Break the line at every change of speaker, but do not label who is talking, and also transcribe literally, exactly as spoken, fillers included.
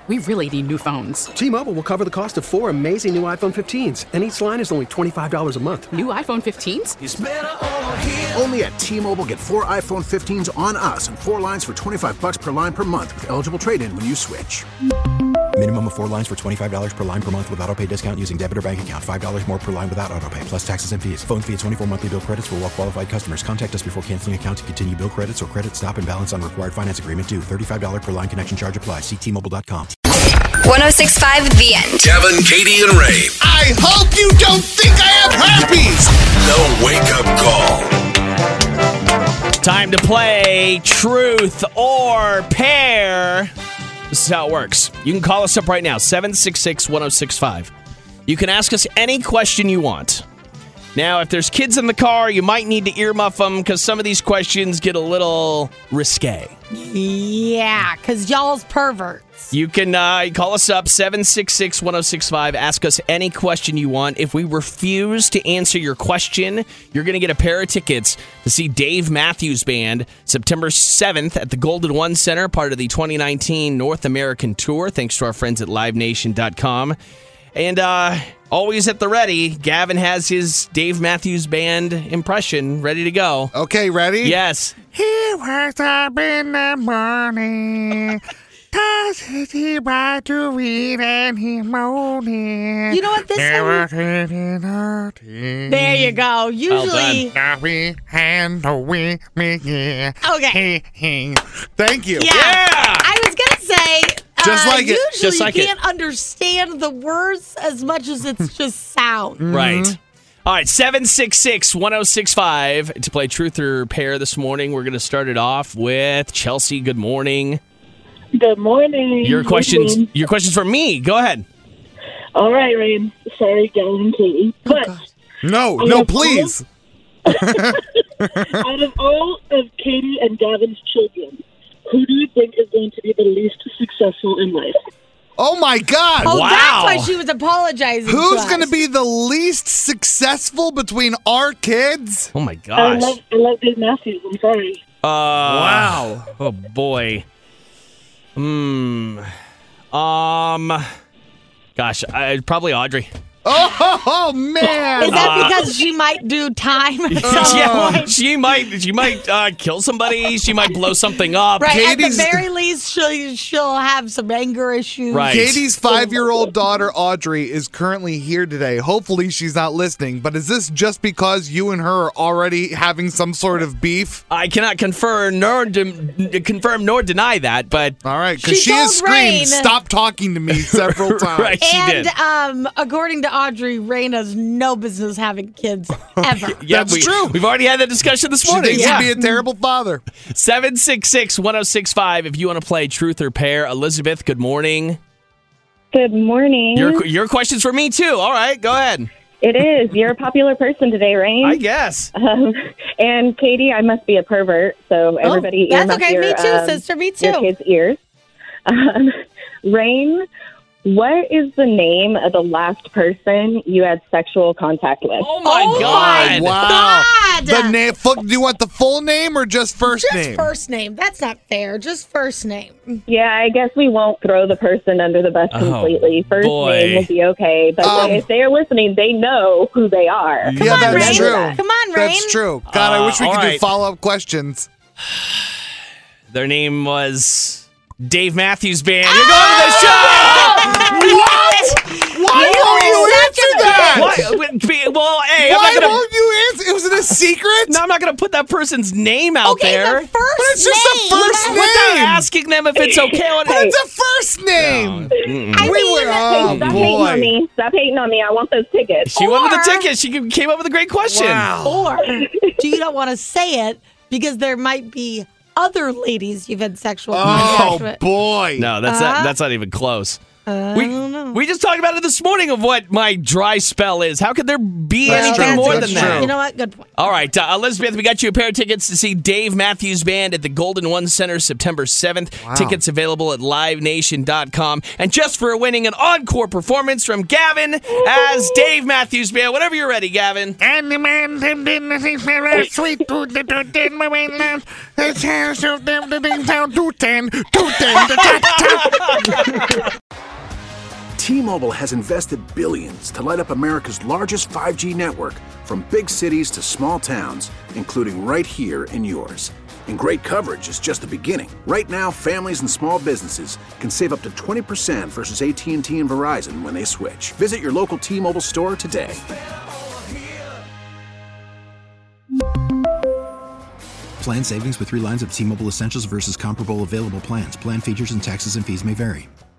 We really need new phones.
T-Mobile will cover the cost of four amazing new iPhone fifteens, and each line is only twenty-five dollars a month.
New iPhone fifteens?
It's better over here.
Only at T-Mobile, get four iPhone fifteens on us and four lines for twenty-five dollars per line per month with eligible trade-in when you switch.
Minimum of four lines for twenty-five dollars per line per month with autopay discount using debit or bank account. five dollars more per line without autopay, plus taxes and fees. Phone fee at twenty-four monthly bill credits for well-qualified customers. Contact us before canceling account to continue bill credits or credit stop and balance on required finance agreement due. thirty-five dollars per line connection charge applies. See T Mobile dot com.
one oh six point five The End.
Kevin, Katie, and Ray.
I hope you don't think I have herpes.
The wake-up call.
Time to play Truth or Pair. This is how it works. You can call us up right now, seven six six, one oh six five. You can ask us any question you want. Now, if there's kids in the car, you might need to earmuff them because some of these questions get a little risque.
Yeah, because y'all's perverts.
You can uh, call us up, seven six six, one oh six five. Ask us any question you want. If we refuse to answer your question, you're going to get a pair of tickets to see Dave Matthews Band September seventh at the Golden One Center, part of the twenty nineteen North American Tour, thanks to our friends at live nation dot com. And uh, always at the ready, Gavin has his Dave Matthews Band impression ready to go.
Okay, ready?
Yes.
He wakes up in the morning, tosses he by to read and he moaning.
You know what this is? There you go. Usually.
Okay. Thank you.
Yeah.
Yeah.
I was going to say.
Just
uh,
like it.
Usually
Just like
you
it.
can't understand the words as much as it's just sound.
Right. All right, seven six six, one oh six five to play Truth or Pair this morning. We're going to start it off with Chelsea. Good morning.
Good morning.
Your
Good
questions
morning.
Your questions for me. Go ahead.
All right, Rain. Sorry, Gavin and Katie. But
No,
out
no,
of
please.
all- out of all of Katie and Gavin's children, who do you think is going to be the least successful in life?
Oh, my God.
Oh,
Wow.
that's why she was apologizing.
Who's
to
going to
us.
be the least successful between our kids?
Oh, my
I
gosh.
love, I love Dave Matthews. I'm sorry.
Uh,
Wow.
Oh, boy. Hmm. Um. Gosh, I, probably Audrey.
Oh, oh, man.
Is that
Uh,
because she might do time at some
Yeah,
point?
she might. She might uh, kill somebody. She might blow something up.
Right,
Katie's-
at the very least, she'll, she'll have some anger issues.
Right.
Katie's five-year-old daughter, Audrey, is currently here today. Hopefully she's not listening, but is this just because you and her are already having some sort of beef?
I cannot confirm nor de- confirm nor deny that, but
All right, because
She
she, has
told Rain-
screamed, stop talking to me several times.
right, she
And
did.
um, according to Audrey, Rain has no business having kids ever.
Yeah,
That's
we,
true.
We've already had that discussion this
She
morning.
thinks
Yeah.
he'd be a terrible father.
seven six six, one oh six five if you want to play Truth or Pair. Elizabeth, good morning.
Good morning.
Your your question's for me, too. All right, go ahead.
It is. You're a popular person today, Rain.
I guess.
Um, and Katie, I must be a pervert, so everybody
Oh, that's
earmuff
okay.
your,
Me too,
um,
sister. Me
your
too.
kids' ears. Um, Rain, what is the name of the last person you had sexual contact with?
Oh, my
Oh,
God.
my
Wow.
God.
The name. Do you want the full name or just first
Just
name?
first name. That's not fair. Just first name.
Yeah, I guess we won't throw the person under the bus
Oh,
completely. First
boy.
name will be okay, but
Um,
if they are listening, they know who they are.
yeah,
on,
that's
Rain.
true.
Come on, Rain.
That's true. God, I
Uh,
wish we
all
could do
right.
follow-up questions.
Their name was Dave Matthews Band. You're going to the show!
What? Why won't you answer that?
Why? Well, hey, I'm
Why
not gonna,
won't you answer? Was it a secret?
no, I'm not going to put that person's name out
Okay,
there.
the first
But it's just the
name.
first
Without
name.
asking them if it's okay.
But it's a first name.
I
we
mean,
were.
Hey,
Oh
stop hating on
boy.
me. Stop hating on me. I want those tickets.
She wanted the
Or-
ticket. She came up with a great question.
Wow.
Or do you not want to say it because there might be other ladies you've had sexual contact
Oh
with?
boy.
No, that's
Uh,
not, that's not even close.
I
we,
don't know.
we just talked about it this morning of what my dry spell is. How could there be
That's
anything
true.
more
That's
than that?
true.
You know what? Good point.
All right, uh, Elizabeth, we got you a pair of tickets to see Dave Matthews Band at the Golden One Center September seventh.
Wow.
Tickets available at live nation dot com. And just for winning an encore performance from Gavin as Dave Matthews Band. Whenever you're ready, Gavin.
And the man didn't think very sweet to the to the my way land. The chance of them the thing down to ten to ten.
T-Mobile has invested billions to light up America's largest five G network, from big cities to small towns, including right here in yours. And great coverage is just the beginning. Right now, families and small businesses can save up to twenty percent versus A T and T and Verizon when they switch. Visit your local T-Mobile store today.
Plan savings with three lines of T-Mobile Essentials versus comparable available plans. Plan features and taxes and fees may vary.